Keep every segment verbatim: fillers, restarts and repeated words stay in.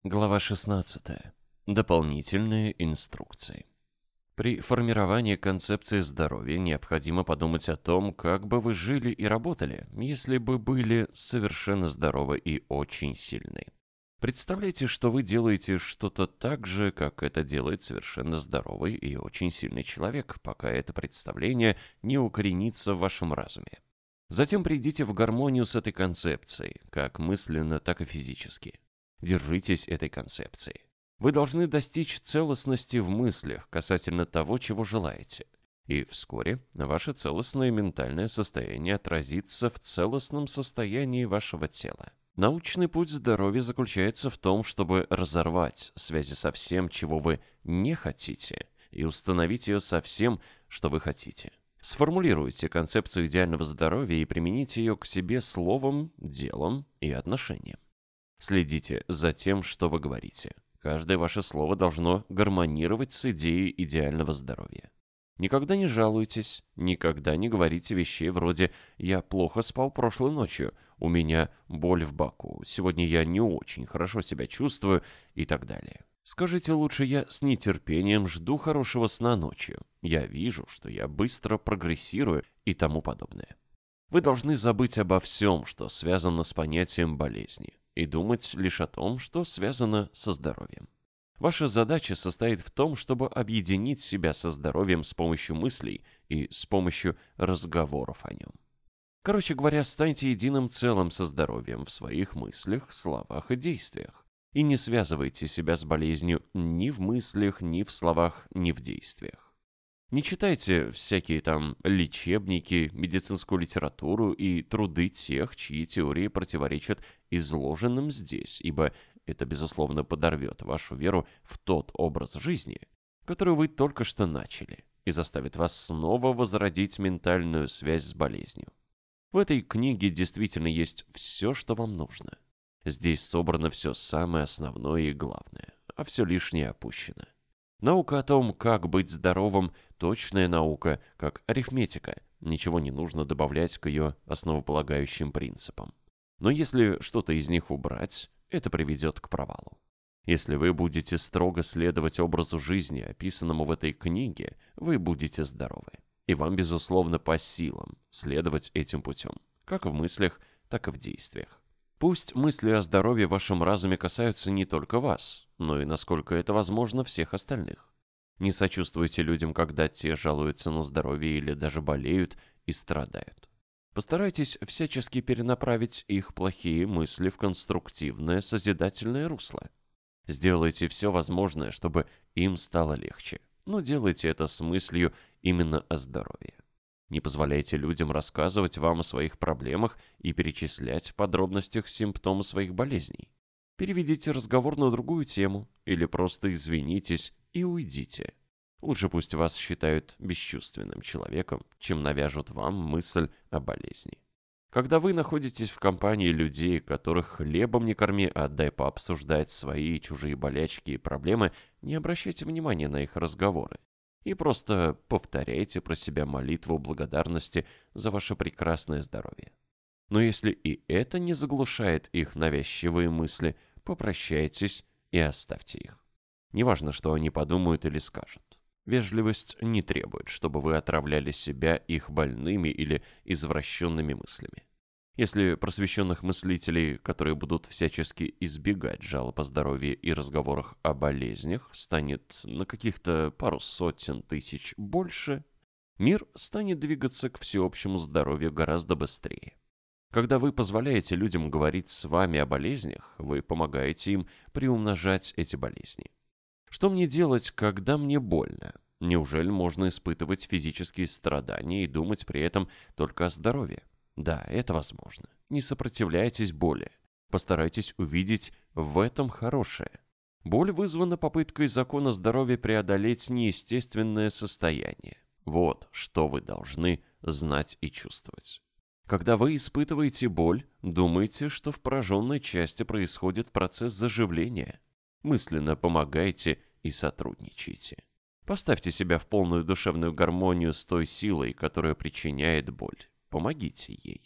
Глава шестнадцатая. Дополнительные инструкции. При формировании концепции здоровья необходимо подумать о том, как бы вы жили и работали, если бы были совершенно здоровы и очень сильны. Представляйте, что вы делаете что-то так же, как это делает совершенно здоровый и очень сильный человек, пока это представление не укоренится в вашем разуме. Затем придите в гармонию с этой концепцией, как мысленно, так и физически. Держитесь этой концепции. Вы должны достичь целостности в мыслях касательно того, чего желаете. И вскоре ваше целостное ментальное состояние отразится в целостном состоянии вашего тела. Научный путь здоровья заключается в том, чтобы разорвать связи со всем, чего вы не хотите, и установить ее со всем, что вы хотите. Сформулируйте концепцию идеального здоровья и примените ее к себе словом, делом и отношением. Следите за тем, что вы говорите. Каждое ваше слово должно гармонировать с идеей идеального здоровья. Никогда не жалуйтесь, никогда не говорите вещей вроде «я плохо спал прошлой ночью», «у меня боль в боку», «сегодня я не очень хорошо себя чувствую» и так далее. Скажите лучше «я с нетерпением жду хорошего сна ночью», «я вижу, что я быстро прогрессирую» и тому подобное. Вы должны забыть обо всем, что связано с понятием болезни, и думать лишь о том, что связано со здоровьем. Ваша задача состоит в том, чтобы объединить себя со здоровьем с помощью мыслей и с помощью разговоров о нем. Короче говоря, станьте единым целым со здоровьем в своих мыслях, словах и действиях. И не связывайте себя с болезнью ни в мыслях, ни в словах, ни в действиях. Не читайте всякие там лечебники, медицинскую литературу и труды тех, чьи теории противоречат изложенным здесь, ибо это, безусловно, подорвет вашу веру в тот образ жизни, который вы только что начали, и заставит вас снова возродить ментальную связь с болезнью. В этой книге действительно есть все, что вам нужно. Здесь собрано все самое основное и главное, а все лишнее опущено. Наука о том, как быть здоровым, точная наука, как арифметика. Ничего не нужно добавлять к ее основополагающим принципам. Но если что-то из них убрать, это приведет к провалу. Если вы будете строго следовать образу жизни, описанному в этой книге, вы будете здоровы. И вам, безусловно, по силам следовать этим путем, как в мыслях, так и в действиях. Пусть мысли о здоровье в вашем разуме касаются не только вас, но и, насколько это возможно, всех остальных. Не сочувствуйте людям, когда те жалуются на здоровье или даже болеют и страдают. Постарайтесь всячески перенаправить их плохие мысли в конструктивное, созидательное русло. Сделайте все возможное, чтобы им стало легче, но делайте это с мыслью именно о здоровье. Не позволяйте людям рассказывать вам о своих проблемах и перечислять в подробностях симптомы своих болезней. Переведите разговор на другую тему или просто извинитесь и уйдите. Лучше пусть вас считают бесчувственным человеком, чем навяжут вам мысль о болезни. Когда вы находитесь в компании людей, которых хлебом не корми, а дай пообсуждать свои и чужие болячки и проблемы, не обращайте внимания на их разговоры. И просто повторяйте про себя молитву благодарности за ваше прекрасное здоровье. Но если и это не заглушает их навязчивые мысли, попрощайтесь и оставьте их. Неважно, что они подумают или скажут. Вежливость не требует, чтобы вы отравляли себя их больными или извращенными мыслями. Если просвещенных мыслителей, которые будут всячески избегать жалоб о здоровье и разговорах о болезнях, станет на каких-то пару сотен тысяч больше, мир станет двигаться к всеобщему здоровью гораздо быстрее. Когда вы позволяете людям говорить с вами о болезнях, вы помогаете им приумножать эти болезни. Что мне делать, когда мне больно? Неужели можно испытывать физические страдания и думать при этом только о здоровье? Да, это возможно. Не сопротивляйтесь боли. Постарайтесь увидеть в этом хорошее. Боль вызвана попыткой закона здоровья преодолеть неестественное состояние. Вот что вы должны знать и чувствовать. Когда вы испытываете боль, думайте, что в пораженной части происходит процесс заживления. Мысленно помогайте и сотрудничайте. Поставьте себя в полную душевную гармонию с той силой, которая причиняет боль. Помогите ей.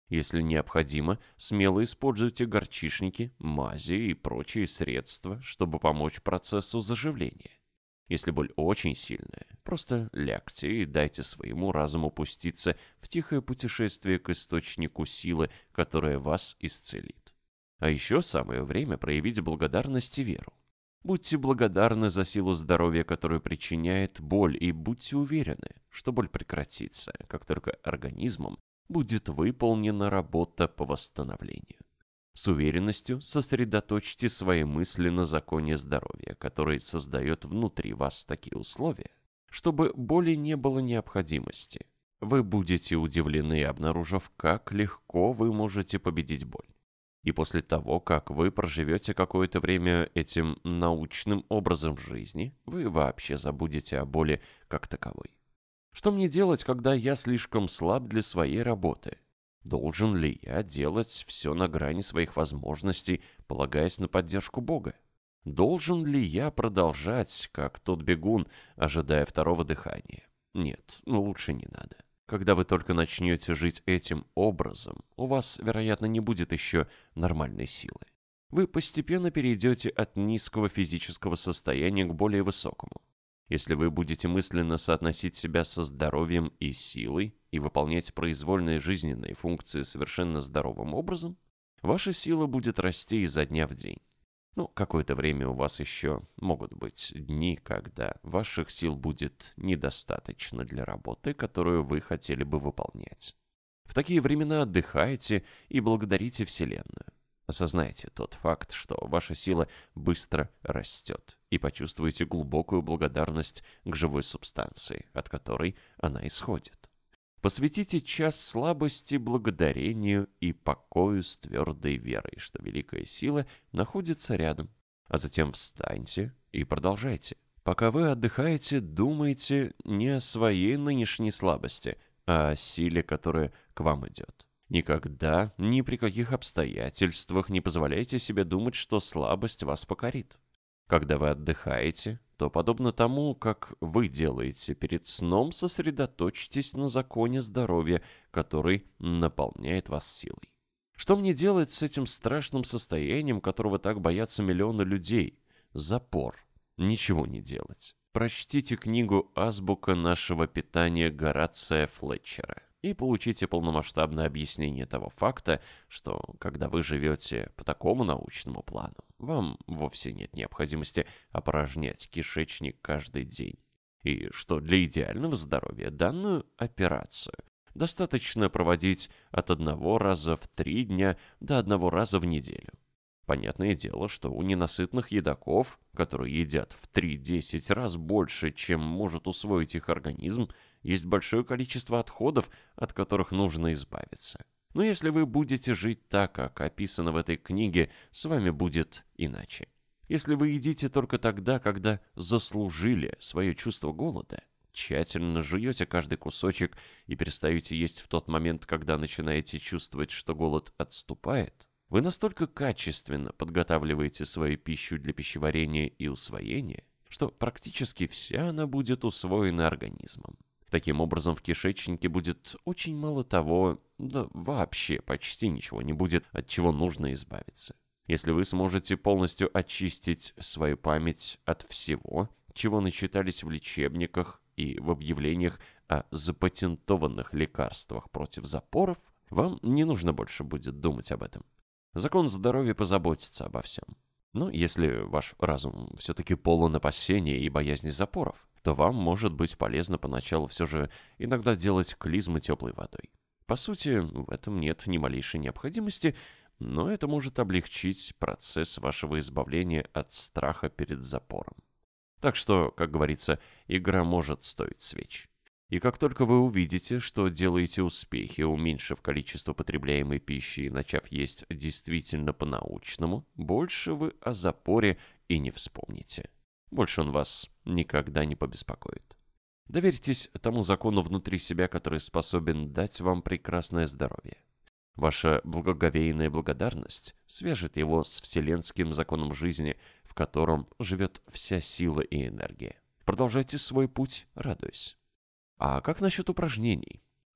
Если необходимо, смело используйте горчишники, мази и прочие средства, чтобы помочь процессу заживления. Если боль очень сильная, просто лягте и дайте своему разуму пуститься в тихое путешествие к источнику силы, которая вас исцелит. А еще самое время проявить благодарность и веру. Будьте благодарны за силу здоровья, которую причиняет боль, и будьте уверены, что боль прекратится, как только организмом будет выполнена работа по восстановлению. С уверенностью сосредоточьте свои мысли на законе здоровья, который создает внутри вас такие условия, чтобы боли не было необходимости. Вы будете удивлены, обнаружив, как легко вы можете победить боль. И после того, как вы проживете какое-то время этим научным образом жизни, вы вообще забудете о боли как таковой. Что мне делать, когда я слишком слаб для своей работы? Должен ли я делать все на грани своих возможностей, полагаясь на поддержку Бога? Должен ли я продолжать, как тот бегун, ожидая второго дыхания? Нет, ну лучше не надо. Когда вы только начнете жить этим образом, у вас, вероятно, не будет еще нормальной силы. Вы постепенно перейдете от низкого физического состояния к более высокому. Если вы будете мысленно соотносить себя со здоровьем и силой и выполнять произвольные жизненные функции совершенно здоровым образом, ваша сила будет расти изо дня в день. Ну, какое-то время у вас еще могут быть дни, когда ваших сил будет недостаточно для работы, которую вы хотели бы выполнять. В такие времена отдыхайте и благодарите Вселенную. Осознайте тот факт, что ваша сила быстро растет, и почувствуйте глубокую благодарность к живой субстанции, от которой она исходит. Посвятите час слабости благодарению и покою с твердой верой, что великая сила находится рядом, а затем встаньте и продолжайте. Пока вы отдыхаете, думайте не о своей нынешней слабости, а о силе, которая к вам идет. Никогда, ни при каких обстоятельствах не позволяйте себе думать, что слабость вас покорит. Когда вы отдыхаете, то, подобно тому, как вы делаете перед сном, сосредоточьтесь на законе здоровья, который наполняет вас силой. Что мне делать с этим страшным состоянием, которого так боятся миллионы людей? Запор. Ничего не делать. Прочтите книгу «Азбука нашего питания» Горация Флетчера и получите полномасштабное объяснение того факта, что, когда вы живете по такому научному плану, вам вовсе нет необходимости опорожнять кишечник каждый день. И что для идеального здоровья данную операцию достаточно проводить от одного раза в три дня до одного раза в неделю. Понятное дело, что у ненасытных едоков, которые едят в три-десять раз больше, чем может усвоить их организм, есть большое количество отходов, от которых нужно избавиться. Но если вы будете жить так, как описано в этой книге, с вами будет иначе. Если вы едите только тогда, когда заслужили свое чувство голода, тщательно жуете каждый кусочек и перестаете есть в тот момент, когда начинаете чувствовать, что голод отступает, вы настолько качественно подготавливаете свою пищу для пищеварения и усвоения, что практически вся она будет усвоена организмом. Таким образом, в кишечнике будет очень мало того, да вообще почти ничего не будет, от чего нужно избавиться. Если вы сможете полностью очистить свою память от всего, чего начитались в лечебниках и в объявлениях о запатентованных лекарствах против запоров, вам не нужно больше будет думать об этом. Закон здоровья позаботится обо всем. Но если ваш разум все-таки полон опасения и боязни запоров, то вам может быть полезно поначалу все же иногда делать клизмы теплой водой. По сути, в этом нет ни малейшей необходимости, но это может облегчить процесс вашего избавления от страха перед запором. Так что, как говорится, игра может стоить свеч. И как только вы увидите, что делаете успехи, уменьшив количество потребляемой пищи и начав есть действительно по-научному, больше вы о запоре и не вспомните. Больше он вас никогда не побеспокоит. Доверьтесь тому закону внутри себя, который способен дать вам прекрасное здоровье. Ваша благоговейная благодарность свяжет его с вселенским законом жизни, в котором живет вся сила и энергия. Продолжайте свой путь, радуясь. А как насчет упражнений?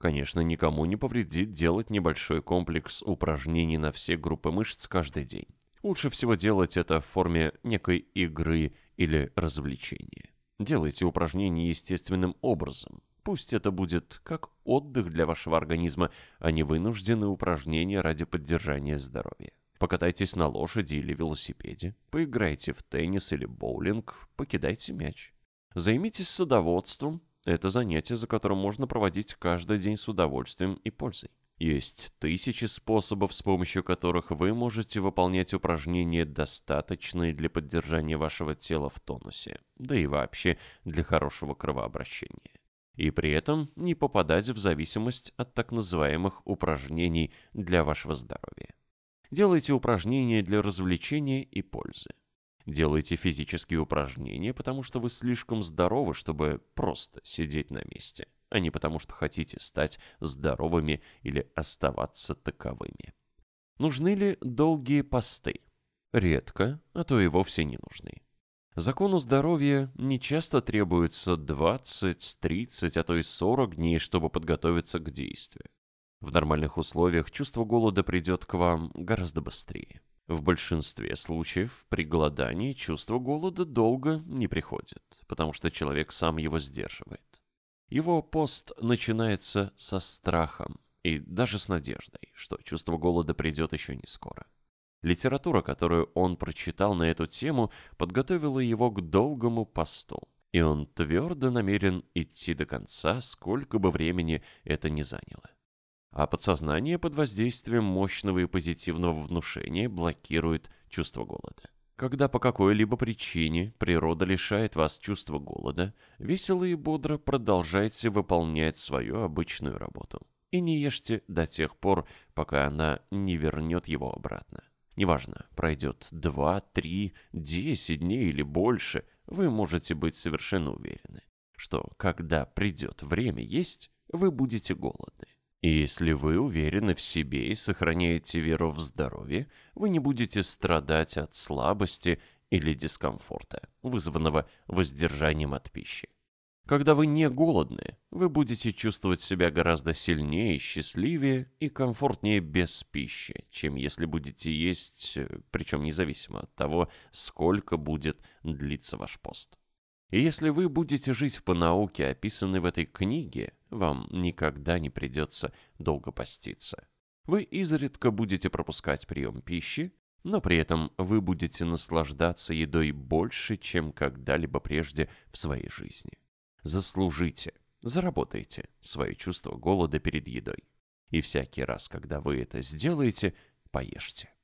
Конечно, никому не повредит делать небольшой комплекс упражнений на все группы мышц каждый день. Лучше всего делать это в форме некой игры или развлечения. Делайте упражнения естественным образом. Пусть это будет как отдых для вашего организма, а не вынужденные упражнения ради поддержания здоровья. Покатайтесь на лошади или велосипеде, поиграйте в теннис или боулинг, покидайте мяч. Займитесь садоводством. Это занятие, за которым можно проводить каждый день с удовольствием и пользой. Есть тысячи способов, с помощью которых вы можете выполнять упражнения, достаточные для поддержания вашего тела в тонусе, да и вообще для хорошего кровообращения. И при этом не попадать в зависимость от так называемых упражнений для вашего здоровья. Делайте упражнения для развлечения и пользы. Делайте физические упражнения, потому что вы слишком здоровы, чтобы просто сидеть на месте, а не потому что хотите стать здоровыми или оставаться таковыми. Нужны ли долгие посты? Редко, а то и вовсе не нужны. Закону здоровья нечасто требуется двадцать, тридцать, а то и сорок дней, чтобы подготовиться к действию. В нормальных условиях чувство голода придет к вам гораздо быстрее. В большинстве случаев при голодании чувство голода долго не приходит, потому что человек сам его сдерживает. Его пост начинается со страхом и даже с надеждой, что чувство голода придет еще не скоро. Литература, которую он прочитал на эту тему, подготовила его к долгому посту, и он твердо намерен идти до конца, сколько бы времени это ни заняло. А подсознание под воздействием мощного и позитивного внушения блокирует чувство голода. Когда по какой-либо причине природа лишает вас чувства голода, весело и бодро продолжайте выполнять свою обычную работу. И не ешьте до тех пор, пока она не вернет его обратно. Неважно, пройдет два, три, десять дней или больше, вы можете быть совершенно уверены, что когда придет время есть, вы будете голодны. И если вы уверены в себе и сохраняете веру в здоровье, вы не будете страдать от слабости или дискомфорта, вызванного воздержанием от пищи. Когда вы не голодны, вы будете чувствовать себя гораздо сильнее, счастливее и комфортнее без пищи, чем если будете есть, причем независимо от того, сколько будет длиться ваш пост. И если вы будете жить по науке, описанной в этой книге, вам никогда не придется долго поститься. Вы изредка будете пропускать прием пищи, но при этом вы будете наслаждаться едой больше, чем когда-либо прежде в своей жизни. Заслужите, заработайте свое чувство голода перед едой. И всякий раз, когда вы это сделаете, поешьте.